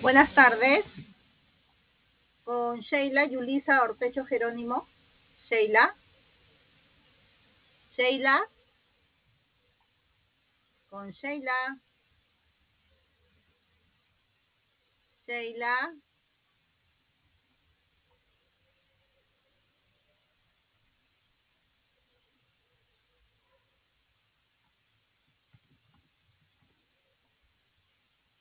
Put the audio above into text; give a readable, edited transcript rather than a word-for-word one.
Buenas tardes, con Sheila Yulisa Ortecho Jerónimo. Sheila, Sheila, con Sheila, Sheila.